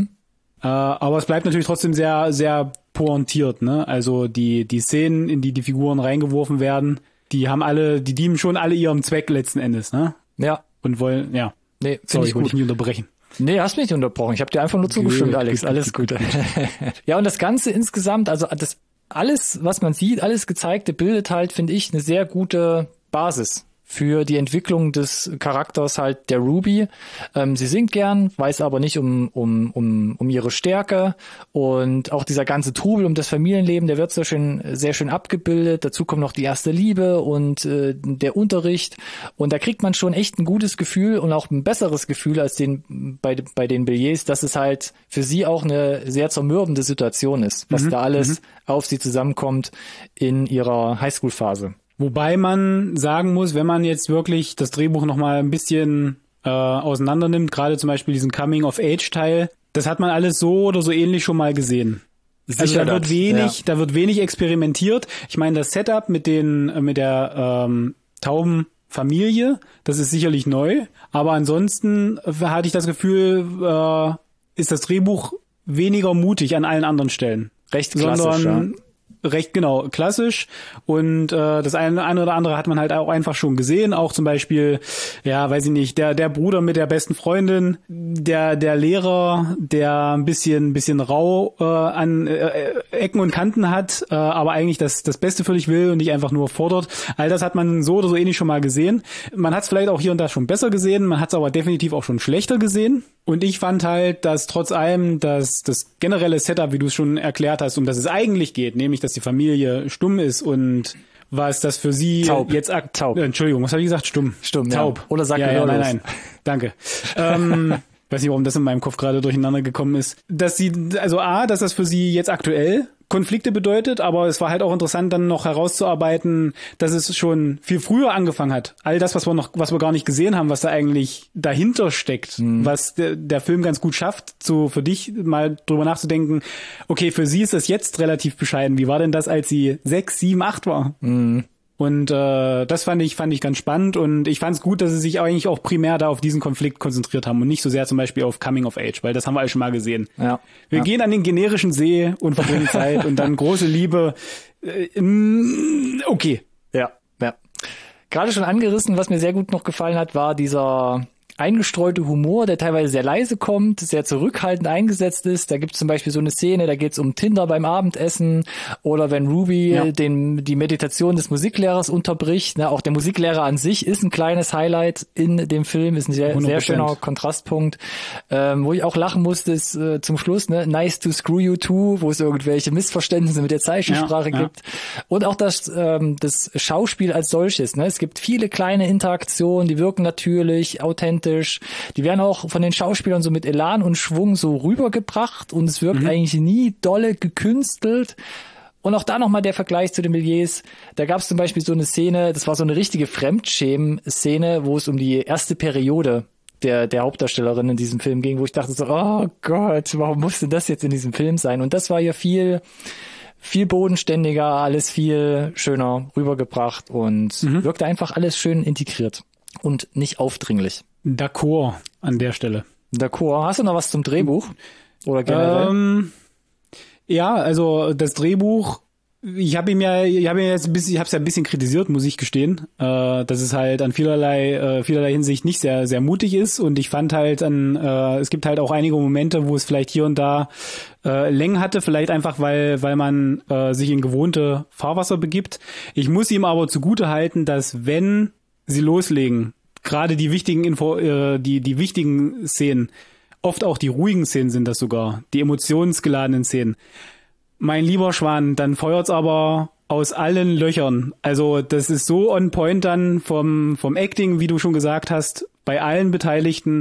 Aber es bleibt natürlich trotzdem sehr, sehr pointiert, ne? Also die Szenen, in die die Figuren reingeworfen werden, die dienen schon alle ihrem Zweck letzten Endes, ne? Ja. Und wollen, ja. Nee, sorry, ich wollte dich nicht unterbrechen. Nee, hast mich nicht unterbrochen. Ich habe dir einfach nur zugestimmt, Alex. Alles gut. Ja, und das Ganze insgesamt, also das alles, was man sieht, alles Gezeigte, bildet halt, finde ich, eine sehr gute Basis für die Entwicklung des Charakters halt der Ruby. Sie singt gern, weiß aber nicht um ihre Stärke und auch dieser ganze Trubel um das Familienleben, der wird sehr schön abgebildet. Dazu kommt noch die erste Liebe und der Unterricht und da kriegt man schon echt ein gutes Gefühl und auch ein besseres Gefühl als bei den Billets, dass es halt für sie auch eine sehr zermürbende Situation ist, was da alles auf sie zusammenkommt in ihrer Highschool-Phase. Wobei man sagen muss, wenn man jetzt wirklich das Drehbuch nochmal ein bisschen auseinander nimmt, gerade zum Beispiel diesen Coming-of-Age-Teil, das hat man alles so oder so ähnlich schon mal gesehen. Sicher, also da wird wenig experimentiert. Ich meine, das Setup mit der tauben Familie, das ist sicherlich neu, aber ansonsten hatte ich das Gefühl, ist das Drehbuch weniger mutig an allen anderen Stellen. Recht klassisch, Recht genau, klassisch und das eine oder andere hat man halt auch einfach schon gesehen, auch zum Beispiel, ja, weiß ich nicht, der Bruder mit der besten Freundin, der Lehrer, der ein bisschen rau an Ecken und Kanten hat, aber eigentlich das Beste für dich will und nicht einfach nur fordert. All das hat man so oder so ähnlich schon mal gesehen. Man hat es vielleicht auch hier und da schon besser gesehen, man hat es aber definitiv auch schon schlechter gesehen. Und ich fand halt, dass trotz allem das generelle Setup, wie du es schon erklärt hast, um das es eigentlich geht, nämlich, dass die Familie stumm ist und was das für sie taub. Jetzt taub. Entschuldigung, was habe ich gesagt? Stumm. Taub. Ja. Oder sag nein. Danke. Weiß nicht, warum das in meinem Kopf gerade durcheinander gekommen ist. Dass das für sie jetzt aktuell Konflikte bedeutet, aber es war halt auch interessant, dann noch herauszuarbeiten, dass es schon viel früher angefangen hat. All das, was wir gar nicht gesehen haben, was da eigentlich dahinter steckt, was der Film ganz gut schafft, so für dich mal drüber nachzudenken, okay, für sie ist das jetzt relativ bescheiden. Wie war denn das, als sie 6, 7, 8 war? Und das fand ich ganz spannend und ich fand es gut, dass sie sich eigentlich auch primär da auf diesen Konflikt konzentriert haben und nicht so sehr zum Beispiel auf Coming of Age, weil das haben wir alle schon mal gesehen. Ja. Wir gehen an den generischen See und verbringen Zeit und dann große Liebe. Okay. Ja. Gerade schon angerissen, was mir sehr gut noch gefallen hat, war dieser eingestreute Humor, der teilweise sehr leise kommt, sehr zurückhaltend eingesetzt ist. Da gibt es zum Beispiel so eine Szene, da geht es um Tinder beim Abendessen oder wenn Ruby die Meditation des Musiklehrers unterbricht. Ne? Auch der Musiklehrer an sich ist ein kleines Highlight in dem Film, ist ein sehr schöner Kontrastpunkt. Wo ich auch lachen musste, ist zum Schluss, ne? Nice to screw you too, wo es irgendwelche Missverständnisse mit der Zeichensprache gibt. Und auch das Schauspiel als solches. Ne? Es gibt viele kleine Interaktionen, die wirken natürlich, authentisch, sympathisch. Die werden auch von den Schauspielern so mit Elan und Schwung so rübergebracht und es wirkt eigentlich nie dolle gekünstelt. Und auch da nochmal der Vergleich zu den Milieux. Da gab es zum Beispiel so eine Szene, das war so eine richtige Fremdschämen-Szene, wo es um die erste Periode der Hauptdarstellerin in diesem Film ging, wo ich dachte so, oh Gott, warum musste das jetzt in diesem Film sein? Und das war ja viel bodenständiger, alles viel schöner rübergebracht und wirkte einfach alles schön integriert und nicht aufdringlich. D'accord an der Stelle. D'accord. Hast du noch was zum Drehbuch? Oder generell? Ja, also das Drehbuch, ich habe es ja ein bisschen kritisiert, muss ich gestehen, dass es halt an vielerlei Hinsicht nicht sehr, sehr mutig ist und ich fand halt es gibt halt auch einige Momente, wo es vielleicht hier und da Längen hatte, vielleicht einfach, weil man sich in gewohnte Fahrwasser begibt. Ich muss ihm aber zugute halten, dass wenn sie loslegen, gerade die wichtigen die wichtigen Szenen, oft auch die ruhigen Szenen sind das sogar, die emotionsgeladenen Szenen. Mein lieber Schwan, dann feuert's aber aus allen Löchern. Also das ist so on point dann vom Acting, wie du schon gesagt hast, bei allen Beteiligten,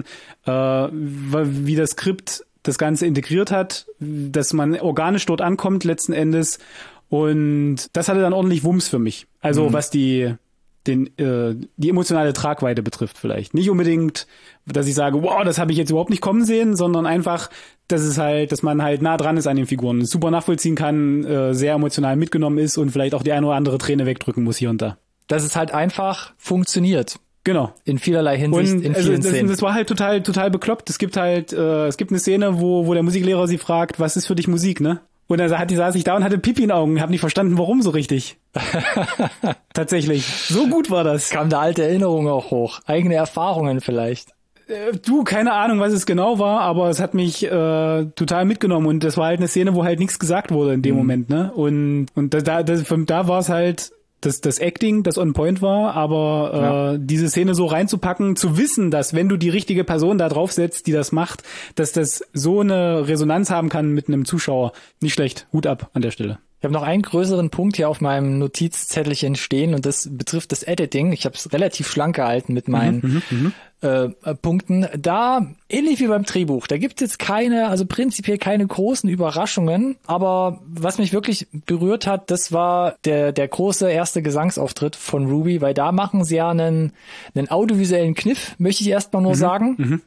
wie das Skript das Ganze integriert hat, dass man organisch dort ankommt letzten Endes. Und das hatte dann ordentlich Wumms für mich. Also was die emotionale Tragweite betrifft vielleicht. Nicht unbedingt, dass ich sage, wow, das habe ich jetzt überhaupt nicht kommen sehen, sondern einfach, dass man halt nah dran ist an den Figuren, super nachvollziehen kann, sehr emotional mitgenommen ist und vielleicht auch die eine oder andere Träne wegdrücken muss hier und da. Dass es halt einfach funktioniert. Genau. In vielerlei Hinsicht, und in vielen Szenen. Das war halt total bekloppt. Es gibt eine Szene, wo der Musiklehrer sie fragt, was ist für dich Musik, ne? Und dann saß ich da und hatte Pipi in den Augen, hab nicht verstanden, warum so richtig. Tatsächlich. So gut war das. Kam da alte Erinnerungen auch hoch. Eigene Erfahrungen vielleicht. Du, keine Ahnung, was es genau war, aber es hat mich total mitgenommen und das war halt eine Szene, wo halt nichts gesagt wurde in dem Moment, ne? Und da war es halt das Acting, das on point war, aber diese Szene so reinzupacken, zu wissen, dass wenn du die richtige Person da draufsetzt, die das macht, dass das so eine Resonanz haben kann mit einem Zuschauer. Nicht schlecht. Hut ab an der Stelle. Ich habe noch einen größeren Punkt hier auf meinem Notizzettelchen stehen und das betrifft das Editing. Ich habe es relativ schlank gehalten mit meinen Punkten. Da, ähnlich wie beim Drehbuch, da gibt es jetzt prinzipiell keine großen Überraschungen, aber was mich wirklich berührt hat, das war der große erste Gesangsauftritt von Ruby, weil da machen sie ja einen audiovisuellen Kniff, möchte ich erstmal nur sagen.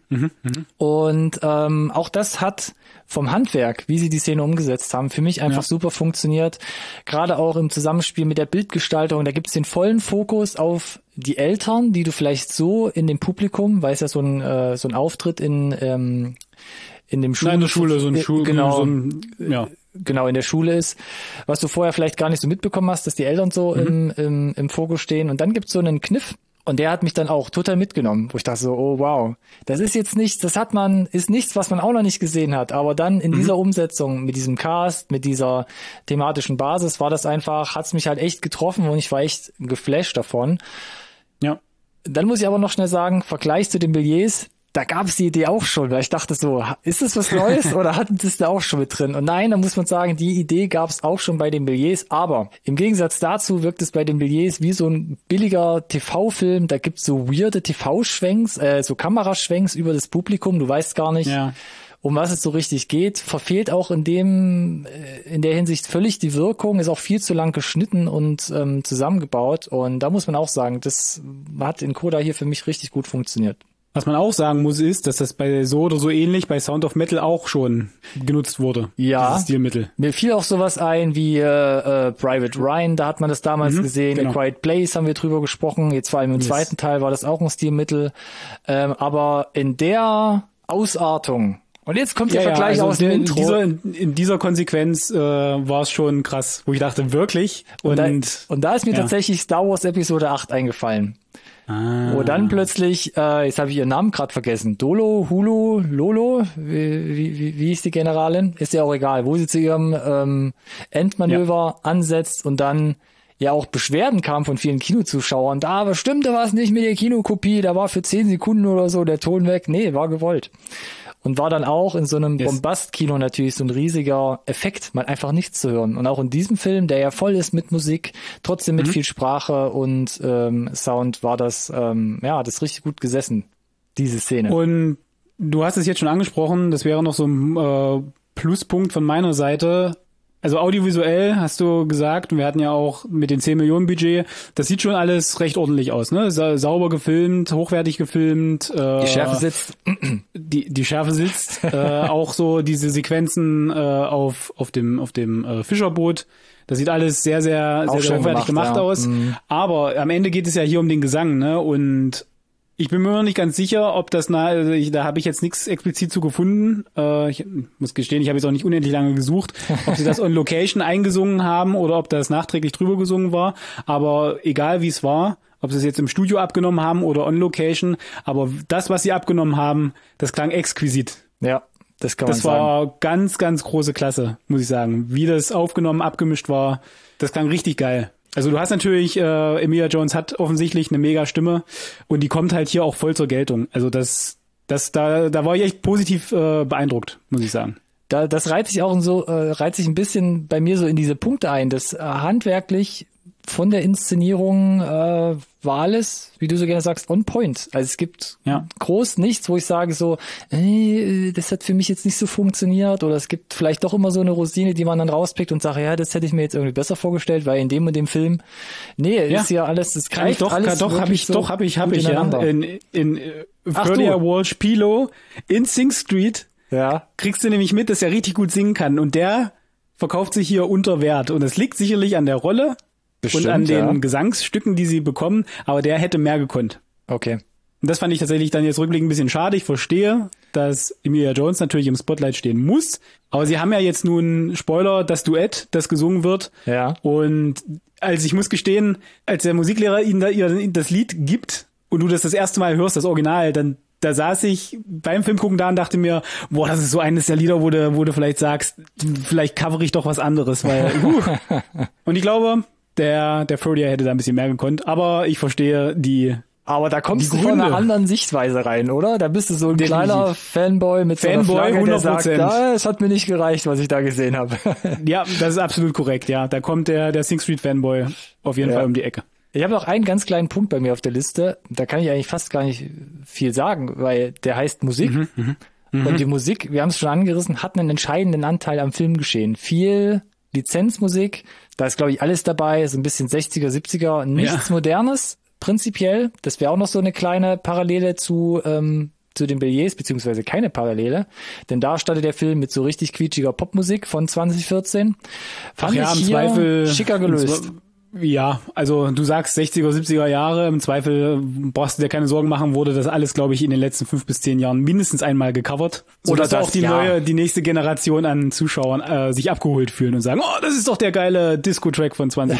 Und auch das hat vom Handwerk, wie sie die Szene umgesetzt haben, für mich einfach super funktioniert. Gerade auch im Zusammenspiel mit der Bildgestaltung. Da gibt es den vollen Fokus auf die Eltern, die du vielleicht so in dem Publikum, weil es ja so ein Auftritt in dem Schule, in der Schule, genau, genau, in der Schule ist, was du vorher vielleicht gar nicht so mitbekommen hast, dass die Eltern so im Fokus stehen. Und dann gibt's so einen Kniff. Und der hat mich dann auch total mitgenommen, wo ich dachte so, oh wow, das ist jetzt nichts, ist nichts, was man auch noch nicht gesehen hat. Aber dann in dieser Umsetzung, mit diesem Cast, mit dieser thematischen Basis, hat's mich halt echt getroffen und ich war echt geflasht davon. Ja. Dann muss ich aber noch schnell sagen, Vergleich zu den Billets, da gab es die Idee auch schon, weil ich dachte so, ist das was Neues oder hatten das da auch schon mit drin? Und nein, da muss man sagen, die Idee gab es auch schon bei den Billets, aber im Gegensatz dazu wirkt es bei den Billets wie so ein billiger TV-Film, da gibt's so weirde TV-Schwenks, so Kameraschwenks über das Publikum, du weißt gar nicht, um was es so richtig geht, verfehlt auch in der Hinsicht völlig die Wirkung, ist auch viel zu lang geschnitten und zusammengebaut und da muss man auch sagen, das hat in Coda hier für mich richtig gut funktioniert. Was man auch sagen muss, ist, dass das bei so oder so ähnlich bei Sound of Metal auch schon genutzt wurde. Ja. Dieses Stilmittel. Mir fiel auch sowas ein wie Private Ryan, da hat man das damals gesehen. Genau. A Quiet Place haben wir drüber gesprochen. Jetzt vor allem im zweiten Teil war das auch ein Stilmittel. Aber in der Ausartung, und jetzt kommt der Vergleich aus dem Intro. In dieser Konsequenz war es schon krass, wo ich dachte, wirklich? Und da ist mir tatsächlich Star Wars Episode 8 eingefallen. Wo dann plötzlich, jetzt habe ich ihren Namen gerade vergessen, Lolo, wie ist die Generalin? Ist ja auch egal, wo sie zu ihrem Endmanöver ansetzt und dann ja auch Beschwerden kam von vielen Kinozuschauern. Da stimmte was nicht mit der Kinokopie, da war für 10 Sekunden oder so der Ton weg. Nee, war gewollt. Und war dann auch in so einem Bombast-Kino natürlich so ein riesiger Effekt, mal einfach nichts zu hören. Und auch in diesem Film, der ja voll ist mit Musik, trotzdem mit viel Sprache und Sound, war das, hat das richtig gut gesessen. diese Szene. Und du hast es jetzt schon angesprochen, das wäre noch so ein Pluspunkt von meiner Seite. Also audiovisuell hast du gesagt, wir hatten ja auch mit den 10 Millionen Budget, das sieht schon alles recht ordentlich aus, ne? Sauber gefilmt, hochwertig gefilmt. Die Schärfe sitzt. Die Schärfe sitzt. Auch so diese Sequenzen auf dem Fischerboot. Das sieht alles sehr, sehr, sehr, sehr hochwertig gemacht aus. Mhm. Aber am Ende geht es ja hier um den Gesang, ne? Und ich bin mir noch nicht ganz sicher, ob das da habe ich jetzt nichts explizit zu gefunden. Ich muss gestehen, ich habe jetzt auch nicht unendlich lange gesucht, ob sie das on Location eingesungen haben oder ob das nachträglich drüber gesungen war. Aber egal wie es war, ob sie es jetzt im Studio abgenommen haben oder on Location, aber das, was sie abgenommen haben, das klang exquisit. Ja, das kann man sagen. Das war ganz, ganz große Klasse, muss ich sagen. Wie das aufgenommen, abgemischt war, das klang richtig geil. Also du hast natürlich, Emilia Jones hat offensichtlich eine mega Stimme und die kommt halt hier auch voll zur Geltung. Also da war ich echt positiv beeindruckt, muss ich sagen. Das reiht sich ein bisschen bei mir so in diese Punkte ein, dass handwerklich von der Inszenierung war alles, wie du so gerne sagst, on point. Also es gibt groß nichts, wo ich sage so, das hat für mich jetzt nicht so funktioniert, oder es gibt vielleicht doch immer so eine Rosine, die man dann rauspickt und sagt, ja, das hätte ich mir jetzt irgendwie besser vorgestellt, weil in dem und dem Film, ist ja alles, das greift alles. Hab ich ja. In Ferdia Walsh Pilo in Sing Street kriegst du nämlich mit, dass er richtig gut singen kann, und der verkauft sich hier unter Wert, und es liegt sicherlich an der Rolle. Bestimmt, und an den Gesangsstücken, die sie bekommen, aber der hätte mehr gekonnt. Okay. Und das fand ich tatsächlich dann jetzt rückblickend ein bisschen schade. Ich verstehe, dass Emilia Jones natürlich im Spotlight stehen muss, aber sie haben ja jetzt nun, Spoiler, das Duett, das gesungen wird. Ja. Und ich muss gestehen, als der Musiklehrer ihnen das Lied gibt und du das erste Mal hörst, das Original, da saß ich beim Film gucken da und dachte mir, boah, das ist so eines der Lieder, wo du vielleicht sagst, vielleicht covere ich doch was anderes, weil Und ich glaube, der Ferdia hätte da ein bisschen mehr gekonnt, aber ich verstehe Aber da kommst du von einer anderen Sichtweise rein, oder? Da bist du so ein kleiner Fanboy mit so einer Flagge, der sagt, es hat mir nicht gereicht, was ich da gesehen habe. Ja, das ist absolut korrekt, ja. Da kommt der Sing Street Fanboy auf jeden Fall um die Ecke. Ich habe noch einen ganz kleinen Punkt bei mir auf der Liste, da kann ich eigentlich fast gar nicht viel sagen, weil der heißt Musik. Und die Musik, wir haben es schon angerissen, hat einen entscheidenden Anteil am Filmgeschehen. Viel Lizenzmusik, da ist, glaube ich, alles dabei, so ein bisschen 60er, 70er, nichts Modernes, prinzipiell. Das wäre auch noch so eine kleine Parallele zu den Billets, beziehungsweise keine Parallele, denn da startet der Film mit so richtig quietschiger Popmusik von 2014. Fand ich im Zweifel schicker gelöst. Ja, also du sagst 60er, 70er Jahre, im Zweifel brauchst du dir keine Sorgen machen, wurde das alles, glaube ich, in den letzten 5 bis 10 Jahren mindestens einmal gecovert. Oder dass auch die nächste Generation an Zuschauern sich abgeholt fühlen und sagen, oh, das ist doch der geile Disco-Track von 20.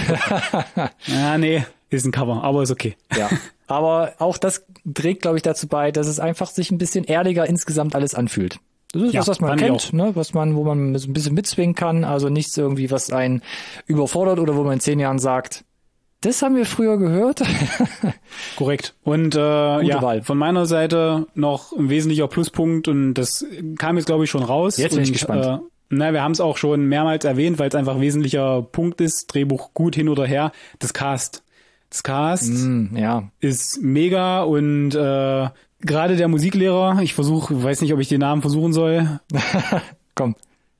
Nee, ist ein Cover, aber ist okay. Ja, aber auch das trägt, glaube ich, dazu bei, dass es einfach sich ein bisschen ehrlicher insgesamt alles anfühlt. Das ist was man kennt, ne, wo man so ein bisschen mitzwingen kann, also nichts irgendwie, was einen überfordert oder wo man in 10 Jahren sagt, das haben wir früher gehört. Korrekt. Und von meiner Seite noch ein wesentlicher Pluspunkt, und das kam jetzt, glaube ich, schon raus. Jetzt bin ich gespannt. Wir haben es auch schon mehrmals erwähnt, weil es einfach ein wesentlicher Punkt ist, Drehbuch gut hin oder her, das Cast. Das Cast ist mega, und gerade der Musiklehrer, weiß nicht, ob ich den Namen versuchen soll. Komm.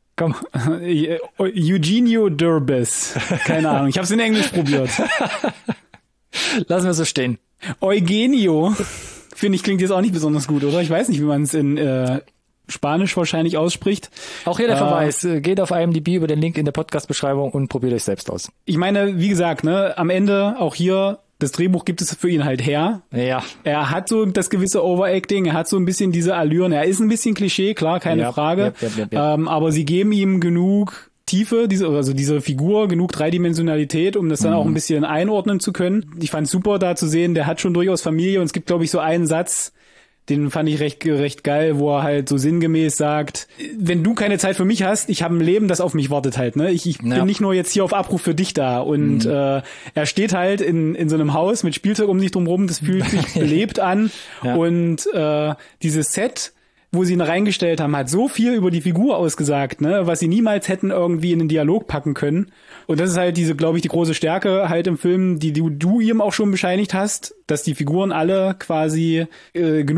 Eugenio Derbez. Keine Ahnung, ich habe es in Englisch probiert. Lassen wir so stehen. Eugenio, finde ich, klingt jetzt auch nicht besonders gut, oder? Ich weiß nicht, wie man es in Spanisch wahrscheinlich ausspricht. Auch hier der Verweis, geht auf IMDb über den Link in der Podcast-Beschreibung und probiert euch selbst aus. Ich meine, wie gesagt, am Ende auch hier, das Drehbuch gibt es für ihn halt her. Ja. Er hat so das gewisse Overacting, er hat so ein bisschen diese Allüren, er ist ein bisschen Klischee, klar, keine Frage. Ja. Aber sie geben ihm genug Tiefe, diese Figur, genug Dreidimensionalität, um das dann auch ein bisschen einordnen zu können. Ich fand es super, da zu sehen, der hat schon durchaus Familie, und es gibt, glaube ich, so einen Satz, den fand ich recht geil, wo er halt so sinngemäß sagt, wenn du keine Zeit für mich hast, ich habe ein Leben, das auf mich wartet halt, ne? Ich bin nicht nur jetzt hier auf Abruf für dich da. Und er steht halt in so einem Haus mit Spielzeug um sich drumherum, das fühlt sich belebt an. Ja. Und dieses Set, wo sie ihn reingestellt haben, hat so viel über die Figur ausgesagt, ne, was sie niemals hätten irgendwie in den Dialog packen können. Und das ist halt die große Stärke halt im Film, die du ihm auch schon bescheinigt hast, dass die Figuren alle quasi genug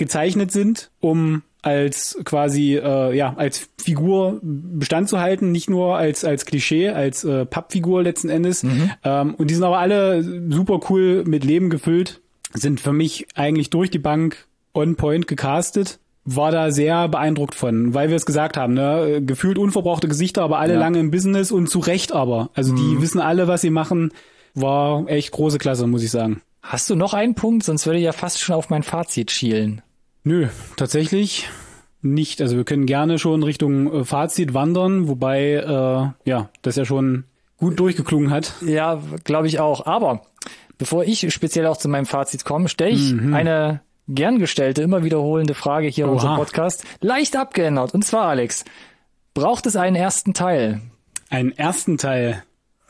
gezeichnet sind, um als quasi als Figur Bestand zu halten, nicht nur als Klischee, als Pappfigur letzten Endes. Und die sind aber alle super cool mit Leben gefüllt, sind für mich eigentlich durch die Bank on point gecastet. War da sehr beeindruckt von, weil wir es gesagt haben, ne, gefühlt unverbrauchte Gesichter, aber alle lange im Business und zu Recht aber. Also die wissen alle, was sie machen. War echt große Klasse, muss ich sagen. Hast du noch einen Punkt? Sonst würde ich ja fast schon auf mein Fazit schielen. Nö, tatsächlich nicht. Also wir können gerne schon Richtung Fazit wandern, wobei das ja schon gut durchgeklungen hat. Ja, glaube ich auch. Aber bevor ich speziell auch zu meinem Fazit komme, stelle ich eine gern gestellte, immer wiederholende Frage hier in unserem Podcast. Leicht abgeändert. Und zwar, Alex, braucht es einen ersten Teil? Einen ersten Teil?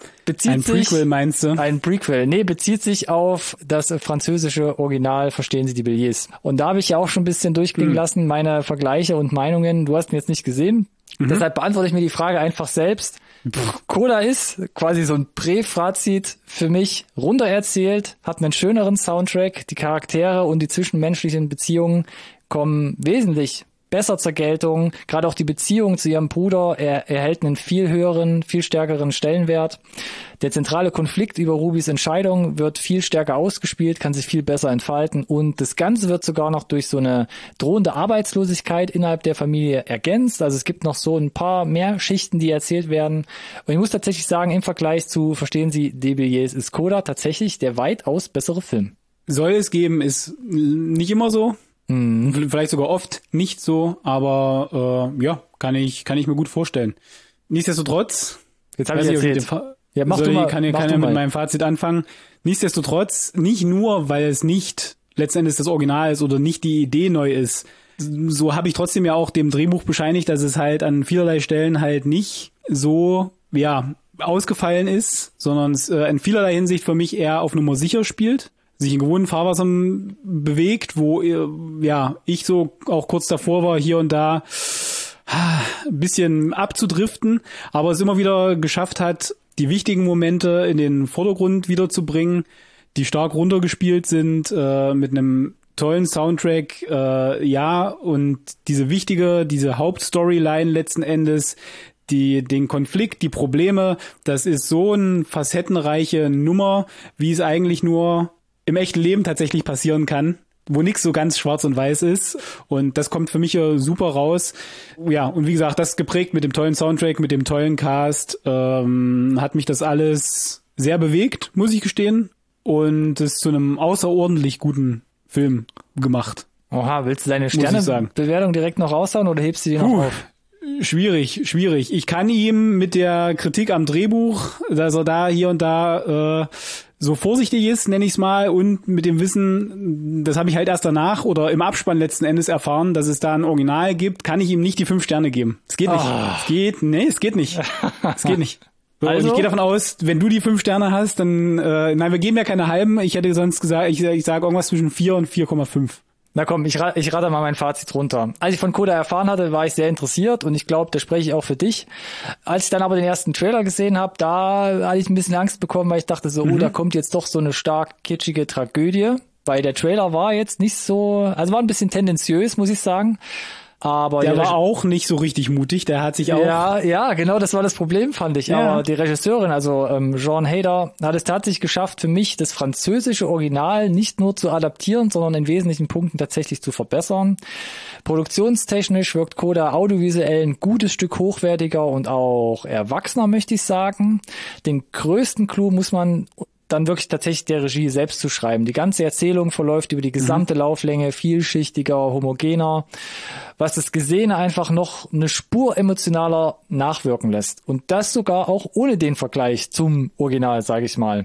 Ein Prequel meinst du? Ein Prequel. Nee, bezieht sich auf das französische Original Verstehen Sie die Billets. Und da habe ich ja auch schon ein bisschen durchklingen lassen, meine Vergleiche und Meinungen. Du hast ihn jetzt nicht gesehen. Deshalb beantworte ich mir die Frage einfach selbst. Coda ist quasi so ein Prä-Fazit für mich, runder erzählt, hat einen schöneren Soundtrack, die Charaktere und die zwischenmenschlichen Beziehungen kommen wesentlich besser zur Geltung. Gerade auch die Beziehung zu ihrem Bruder erhält einen viel höheren, viel stärkeren Stellenwert. Der zentrale Konflikt über Rubys Entscheidung wird viel stärker ausgespielt, kann sich viel besser entfalten und das Ganze wird sogar noch durch so eine drohende Arbeitslosigkeit innerhalb der Familie ergänzt. Also es gibt noch so ein paar mehr Schichten, die erzählt werden. Und ich muss tatsächlich sagen, im Vergleich zu Verstehen Sie die Billets ist Coda tatsächlich der weitaus bessere Film. Soll es geben, ist nicht immer so. Vielleicht sogar oft nicht so, aber kann ich mir gut vorstellen. Nichtsdestotrotz, jetzt habe ich erzählt. Kann ich mit meinem Fazit anfangen. Nichtsdestotrotz, nicht nur, weil es nicht letztendlich das Original ist oder nicht die Idee neu ist, so habe ich trotzdem ja auch dem Drehbuch bescheinigt, dass es halt an vielerlei Stellen halt nicht so ausgefallen ist, sondern es in vielerlei Hinsicht für mich eher auf Nummer sicher spielt, sich in gewohnten Fahrwassern bewegt, wo ich so auch kurz davor war, hier und da ein bisschen abzudriften, aber es immer wieder geschafft hat, die wichtigen Momente in den Vordergrund wiederzubringen, die stark runtergespielt sind, mit einem tollen Soundtrack, und diese Hauptstoryline letzten Endes, den Konflikt, die Probleme, das ist so eine facettenreiche Nummer, wie es eigentlich nur im echten Leben tatsächlich passieren kann, wo nichts so ganz schwarz und weiß ist. Und das kommt für mich hier super raus. Ja, und wie gesagt, das geprägt mit dem tollen Soundtrack, mit dem tollen Cast, hat mich das alles sehr bewegt, muss ich gestehen. Und es zu einem außerordentlich guten Film gemacht. Oha, willst du deine Sternebewertung direkt noch raushauen oder hebst du die noch auf? Schwierig. Ich kann ihm mit der Kritik am Drehbuch, dass er da hier und da so vorsichtig ist, nenne ich es mal, und mit dem Wissen, das habe ich halt erst danach oder im Abspann letzten Endes erfahren, dass es da ein Original gibt, kann ich ihm nicht die 5 Sterne geben. Es geht nicht. Es geht nicht. Es geht nicht. So, also? Und ich gehe davon aus, wenn du die 5 Sterne hast, dann, wir geben ja keine halben. Ich hätte sonst gesagt, ich sage irgendwas zwischen 4 und 4,5. Na komm, ich rate mal mein Fazit runter. Als ich von Coda erfahren hatte, war ich sehr interessiert und ich glaube, da spreche ich auch für dich. Als ich dann aber den ersten Trailer gesehen habe, da hatte ich ein bisschen Angst bekommen, weil ich dachte so, da kommt jetzt doch so eine stark kitschige Tragödie. Weil der Trailer war jetzt nicht so, also war ein bisschen tendenziös, muss ich sagen. Aber der war auch nicht so richtig mutig, der hat sich auch... Ja, genau, das war das Problem, fand ich. Ja. Aber die Regisseurin, also Jean Heder, hat es tatsächlich geschafft, für mich das französische Original nicht nur zu adaptieren, sondern in wesentlichen Punkten tatsächlich zu verbessern. Produktionstechnisch wirkt Coda audiovisuell ein gutes Stück hochwertiger und auch erwachsener, möchte ich sagen. Den größten Clou muss man dann wirklich tatsächlich der Regie selbst zu schreiben. Die ganze Erzählung verläuft über die gesamte Lauflänge, vielschichtiger, homogener, was das Gesehene einfach noch eine Spur emotionaler nachwirken lässt. Und das sogar auch ohne den Vergleich zum Original, sage ich mal.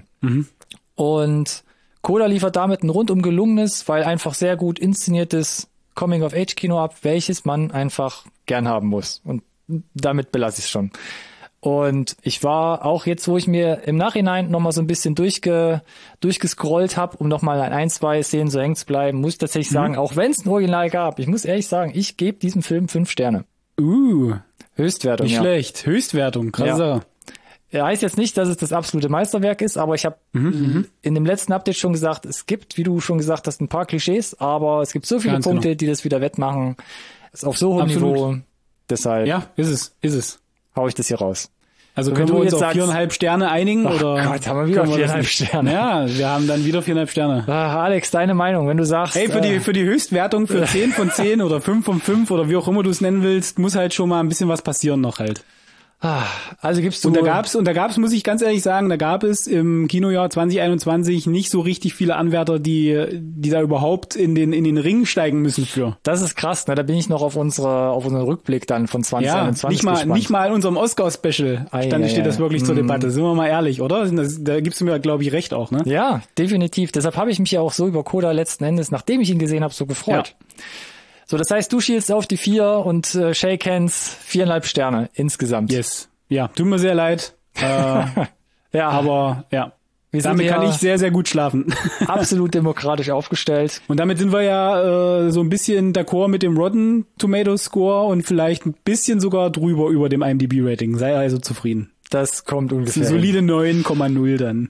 Und Coda liefert damit ein rundum gelungenes, weil einfach sehr gut inszeniertes Coming-of-Age-Kino ab, welches man einfach gern haben muss. Und damit belasse ich es schon. Und ich war auch jetzt, wo ich mir im Nachhinein nochmal so ein bisschen durchgescrollt habe, um nochmal an 1, 2 Szenen so hängen zu bleiben, muss ich tatsächlich sagen, auch wenn es ein Original gab, ich muss ehrlich sagen, ich gebe diesem Film 5 Sterne. Höchstwertung, nicht schlecht. Höchstwertung, krasser. Ja. heißt jetzt nicht, dass es das absolute Meisterwerk ist, aber ich habe in dem letzten Update schon gesagt, es gibt, wie du schon gesagt hast, ein paar Klischees, aber es gibt so viele Punkte, die das wieder wettmachen. Ist auf so hohem Niveau. Deshalb. Ja, ist es. Hau ich das hier raus. Also können wir uns auf 4,5 Sterne einigen? Oder Gott, haben wir wieder 4,5 Sterne. Ja, wir haben dann wieder 4,5 Sterne. Alex, deine Meinung, wenn du sagst... Hey, für die Höchstwertung für 10 von 10 oder 5 von 5 oder wie auch immer du es nennen willst, muss halt schon mal ein bisschen was passieren noch halt. Also gibst du... Und da gab's, muss ich ganz ehrlich sagen, da gab es im Kinojahr 2021 nicht so richtig viele Anwärter, die da überhaupt in den Ring steigen müssen für. Das ist krass, ne? Da bin ich noch auf unseren Rückblick dann von 2021 gespannt. Nicht mal in unserem Oscar-Special steht das wirklich zur Debatte. Sind wir mal ehrlich, oder? Da gibst du mir, glaube ich, recht auch, ne? Ja, definitiv. Deshalb habe ich mich ja auch so über Coda letzten Endes, nachdem ich ihn gesehen habe, so gefreut. Ja. So, das heißt, du schielst auf die 4 und Shake Hands 4,5 Sterne insgesamt. Yes. Ja, tut mir sehr leid. Ja. Aber ja. Damit kann ich sehr, sehr gut schlafen. Absolut demokratisch aufgestellt. Und damit sind wir ja so ein bisschen d'accord mit dem Rotten Tomatoes Score und vielleicht ein bisschen sogar drüber über dem IMDb-Rating. Sei also zufrieden. Das kommt ungefähr. Das ist solide 9,0 dann.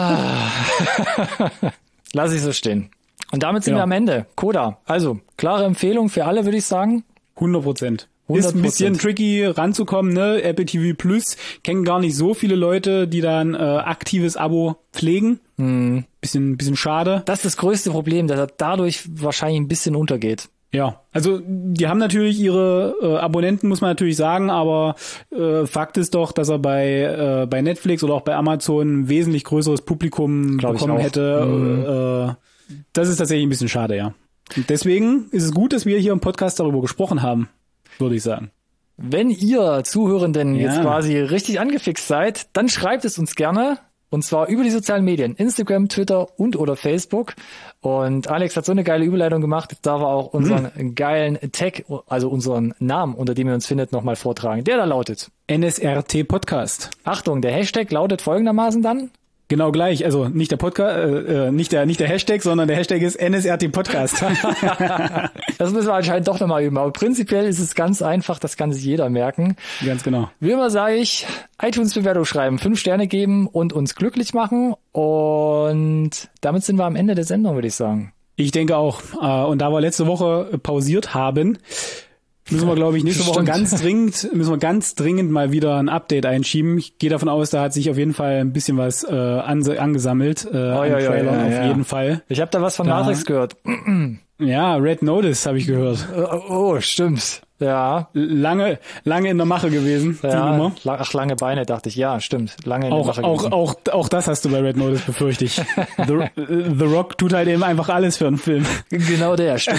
Lass ich so stehen. Und damit sind wir am Ende. Coda. Also, klare Empfehlung für alle, würde ich sagen. 100%. Ist ein bisschen tricky ranzukommen, ne? Apple TV Plus kennen gar nicht so viele Leute, die da ein aktives Abo pflegen. Bisschen schade. Das ist das größte Problem, dass er dadurch wahrscheinlich ein bisschen untergeht. Ja, also die haben natürlich ihre Abonnenten, muss man natürlich sagen, aber Fakt ist doch, dass er bei Netflix oder auch bei Amazon ein wesentlich größeres Publikum bekommen hätte. Das ist tatsächlich ein bisschen schade, ja. Und deswegen ist es gut, dass wir hier im Podcast darüber gesprochen haben, würde ich sagen. Wenn ihr Zuhörenden jetzt quasi richtig angefixt seid, dann schreibt es uns gerne. Und zwar über die sozialen Medien, Instagram, Twitter und oder Facebook. Und Alex hat so eine geile Überleitung gemacht, jetzt darf er auch unseren geilen Tag, also unseren Namen, unter dem ihr uns findet, nochmal vortragen. Der da lautet NSRT Podcast. Achtung, der Hashtag lautet folgendermaßen dann. Genau gleich, also nicht der Podcast, nicht der Hashtag, sondern der Hashtag ist NSRT Podcast. Das müssen wir anscheinend doch nochmal üben, aber prinzipiell ist es ganz einfach, das kann sich jeder merken. Ganz genau. Wie immer sage ich, iTunes-Bewertung schreiben, 5 Sterne geben und uns glücklich machen und damit sind wir am Ende der Sendung, würde ich sagen. Ich denke auch, und da wir letzte Woche pausiert haben, müssen wir, glaube ich, nächste Woche ganz dringend mal wieder ein Update einschieben. Ich gehe davon aus, da hat sich auf jeden Fall ein bisschen was angesammelt. Auf jeden Fall. Ich habe da was von Matrix gehört. Ja, Red Notice habe ich gehört. Oh, stimmt. Ja. Lange in der Mache gewesen. Ja, lange Beine, dachte ich. Ja, stimmt. Lange in der Mache gewesen. Auch das hast du bei Red Notice, befürchte ich. The Rock tut halt eben einfach alles für einen Film. Genau der, stimmt.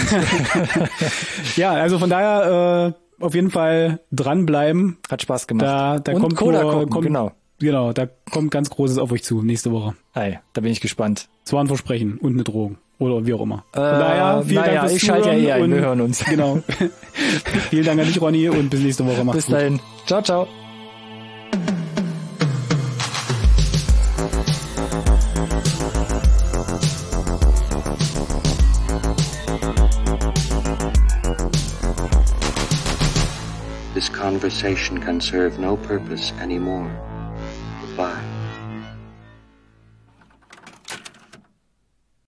Ja, also von daher auf jeden Fall dranbleiben. Hat Spaß gemacht. Da kommt Coda, genau. Genau, da kommt ganz Großes auf euch zu nächste Woche. Hey, da bin ich gespannt. Es war ein Versprechen und eine Drohung. Oder wie auch immer. Naja, vielen Dank fürs ich schalte ja ein, wir hören uns. Genau. Vielen Dank an dich, Ronny, und bis nächste Woche. Macht's gut. Bis dahin. Ciao, ciao. This conversation can serve no purpose anymore. Goodbye.